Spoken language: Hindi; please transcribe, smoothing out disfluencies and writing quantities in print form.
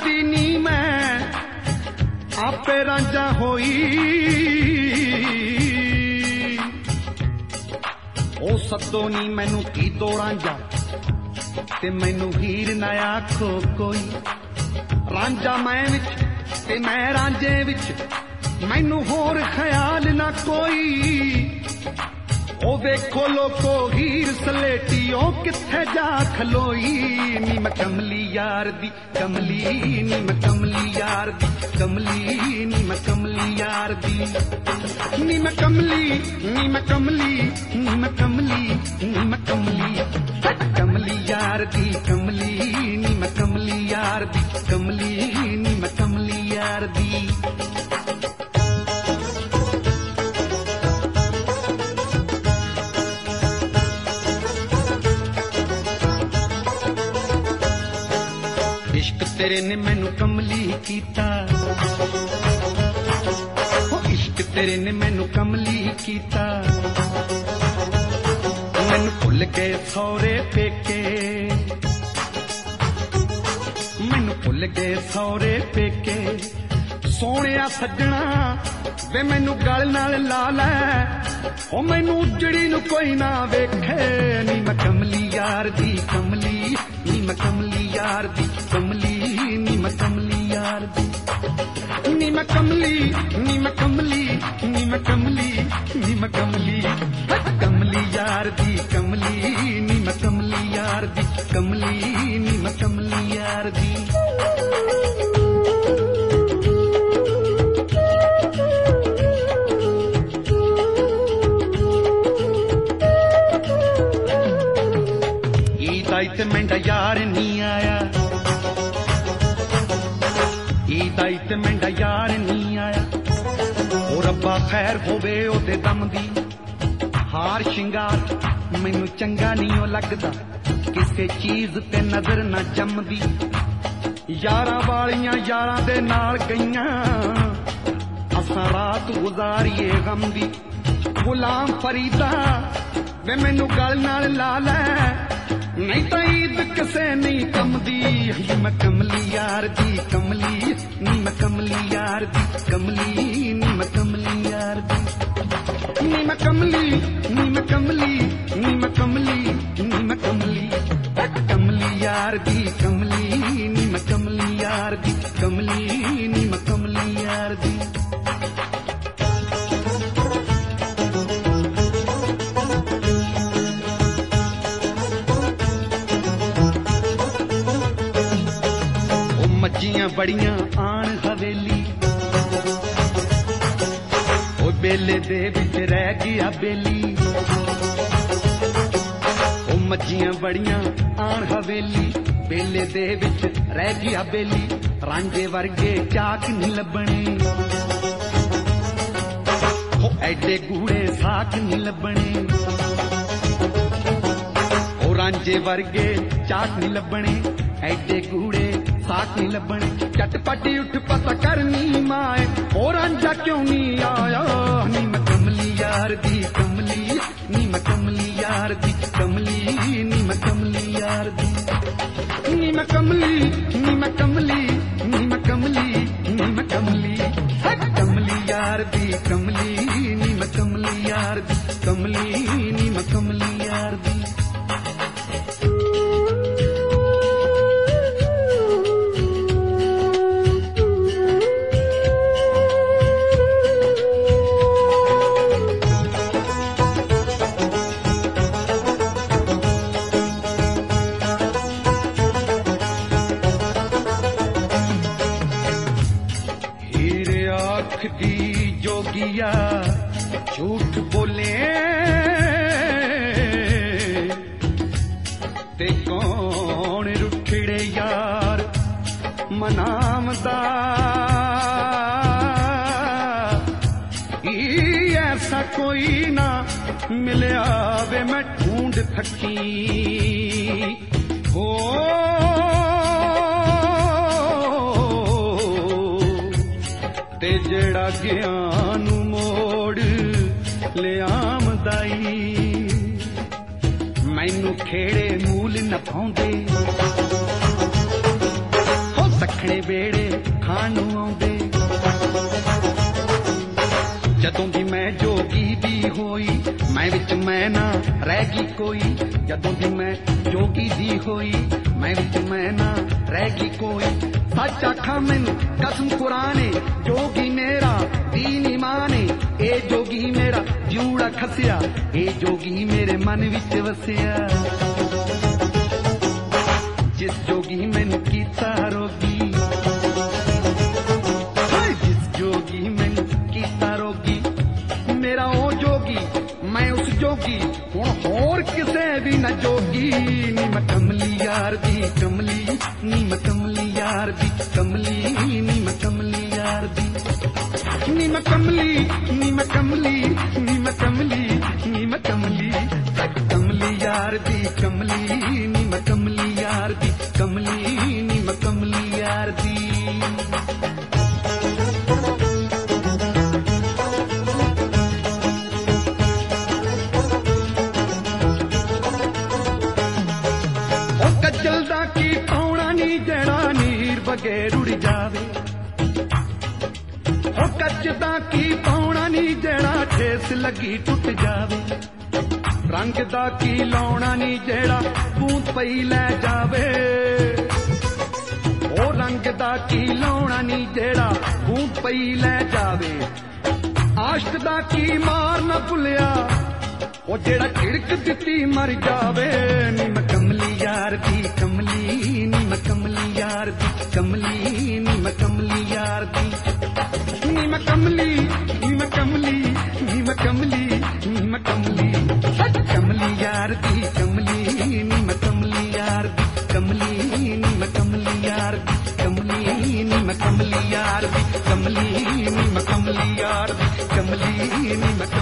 दी नी मैं आपे रांझा होई ओ सदो नी मैनू की दो रांझा ते मैनू हीर ना आखो कोई रांझा मैं विच ते मैं रांझे विच मैनू होर ख्याल ना कोई ओ देखो लोको हीर सलेटी ओ किथे जा खलोई नी मैं कमली यार दी कमली नी मैं कमली यार दी कमली नी मैं कमली यार दी नी मैं कमली नी मैं कमली नी मैं कमली नी मैं कमली कमली यार दी कमली नी मैं कमली यार दी कमली नी मैं कमली यार दी इश्क तेरे ने मैनू कमली कीता इश्क तेरे ने मैनू कमली कीता मैनू भुल गए सौरे पेके मैनू भुल गए सौरे पेके सोहणिया सज्जणा वे मैनू गल नाल ला लै ओ मैनू उजड़ी नू कोई ना वेखे नी मैं कमली यार दी कमली नी मैं कमली यार दी कमली नी मैं कमली यार दी नी मैं कमली नी मैं कमली नी मैं कमली नी मैं कमली कमली यार दी कमली नी मैं कमली यार दी कमली नी मैं कमली यार दी ईद मेंढा यार नहीं आया ईद मेंढा यार नहीं आया ओ रब्बा खैर होवे ओदे दम दी हार शिंगार मैनू चंगा नहीं लगदा किसे चीज ते नजर ना जमदी यारां वालियां यारां दे नाल गईयां असां रात गुजारीए गम दी गुलाम फरीदा वे मैनू गल नाल ला लै नहीं तो ईद किसे नहीं कमदी मैं कमली यार दी कमली नी मैं कमली यार दी कमली नी मैं कमली यार दी नी मैं कमली नी मैं कमली नी मैं कमली नी मैं कमली कमली यार दी कमली नी मैं कमली यार दी कमली नी मैं कमली यार दी मज्जियां बड़ियां आन हवेली ओ बेले दे विच रह गया बेली ओ मज्जियां बड़ियां आन हवेली बेले दे विच रह गया बेली रांझे वर्गे चाक नहीं लभणे ओ एडे गूड़े साक नहीं लभणे ओ रांझे वर्गे चाक नहीं लभणे एडे गूड़े साथ नहीं लभने चटपटी उठ पता करनी माए और रांझा क्यों नहीं आया नी मैं कमली यार दी कमली नी मैं कमली यार दी कमली नी मैं कमली यार दी नी मैं कमली नी मैं कमली नी मैं कमली नी मैं कमली कमली यार दी कमली नी मैं कमली यार दी कमली नी मैं कमली यार दी जोगिया झूठ बोले ते कौन रुठड़े यार मनामदा ऐसा कोई ना मिलिया वे मैं ढूंढ थकी हो ते जड़ा ज्ञान मोड़ ले आमदाई मैनू खेड़े मूल न पाउंदे हो सख ਸਹਣੇ ਵੇੜੇ ਖਾਣ ਨੂੰ ਆਉਂਦੇ ਜਦੋਂ ਦੀ ਮੈਂ ਜੋਗੀ ਦੀ ਹੋਈ ਮੈਂ ਵਿੱਚ ਮੈਂ ਨਾ ਰਹਿ ਗਈ ਕੋਈ ਜਦੋਂ ਦੀ ਮੈਂ ਜੋਗੀ ਦੀ ਹੋਈ ਮੈਂ ਵਿੱਚ ਮੈਂ ਨਾ ਰਹਿ ਗਈ ਕੋਈ ਸੱਚ ਆਖਾਂ ਮੈਨੂੰ ਕਸਮ ਕੁਰਾਨੇ ਜੋਗੀ ਮੇਰਾ ਦੀਨ ਇਮਾਨੇ ਇਹ ਜੋਗੀ ਮੇਰਾ ਜੂੜਾ ਖਸਿਆ ਇਹ ਜੋਗੀ ਮੇਰੇ ਮਨ ਵਿੱਚ ਵਸਿਆ ਜਿਸ ਜੋਗੀ ਮੈਨੂੰ ਕੀਤਾ ਰੋਗੀ ਜਿਸ ਜੋਗੀ ਮੈਨੂੰ ਕੀਤਾ ਰੋਗੀ ਮੇਰਾ ਉਹ ਜੋਗੀ ਮੈਂ ਉਸ ਜੋਗੀ ਹੁਣ ਹੋਰ ਕਿਸੇ ਵੀ ਨਾ ਜੋਗੀ ਨੀ ਮੈਂ ਕਮਲੀ ਯਾਰ ਦੀ ਕਮਲੀ ਨੀ ਮੈਂ ਕਮਲੀ ਯਾਰ ਦੀ ਕਮਲੀ ਨੀ ਮੈਂ ਕਮਲੀ ਯਾਰ ਦੀ ਨੀ ਮੈਂ ਕਮਲੀ ਨੀ ਮੈਂ ਕਮਲੀ ਨੀ ਮੈਂ ਕਮਲੀ ਨੀ ਮੈਂ ਕਮਲੀ ਕਮਲੀ ਯਾਰ ਦੀ ਕਮਲੀ ਨੀ ਮੈਂ ਕਮਲੀ ਯਾਰ ਦੀ ਕਮਲੀ ਨੀ ਮੈਂ ਕਮਲੀ ਯਾਰ ਦੀ ਕੱਜਲ ਦਾ ਕੀ ਪਾਉਣਾ ਨੀ ਜਿਹੜਾ ਨੀਰ ਬਗੇ ਰੁੜ ਜਾਵੇ ਉਹ ਕੱਜ ਦਾ ਕੀ ਪਾਉਣਾ ਨੀ ਜਿਹੜਾ ਠੇਸ ਲੱਗੀ ਟੁੱਟ ਜਾਵੇ ਰੰਗ ਦਾ ਕੀ ਲਾਉਣਾ ਨੀ ਜਿਹੜਾ ਬੂੰਦ ਪਈ ਲੈ ਜਾਵੇ ਉਹ ਰੰਗ ਦਾ ਕੀ ਲਾਉਣਾ ਨੀ ਜਿਹੜਾ ਬੂੰਦ ਪਈ ਲੈ ਜਾਵੇ ਆਸ਼ਕ ਦਾ ਕੀ ਮਾਰ ਨਾ ਭੁੱਲਿਆ ਉਹ ਜਿਹੜਾ ਝਿੜਕ ਦਿੱਤੀ ਮਰ ਜਾਵੇ ਨੀ ਮੈਂ ਕਮਲੀ ਯਾਰ ਦੀ ਕਮਲੀ ਨੀ ਮੈਂ ਕਮਲੀ ਯਾਰ ਦੀ ਕਮਲੀ ਨੀ ਮੈਂ ਕਮਲੀ ਯਾਰ ਦੀ ਨੀ ਮੈਂ ਕਮਲੀ ਨੀ ਮੈਂ ਕਮਲੀ ਨੀ ਮੈਂ ਕਮਲੀ ਨੀ ਮੈਂ ਕਮਲੀ ਕਮਲੀ ਯਾਰ ਦੀ ਕਮਲੀ ਨੀ ਮੈਂ ਕਮਲੀ ਯਾਰ ਦੀ ਕਮਲੀ ਨੀ ਮੈਂ ਕਮਲੀ ਯਾਰ ਦੀ ਕਮਲੀ ਨੀ ਮੈਂ ਕਮਲੀ ਯਾਰ ਦੀ ਕਮਲੀ ਨੀ ਮੈਂ ਕਮਲੀ ਯਾਰ ਦੀ ਕਮਲੀ ਨੀ ਮੈਂ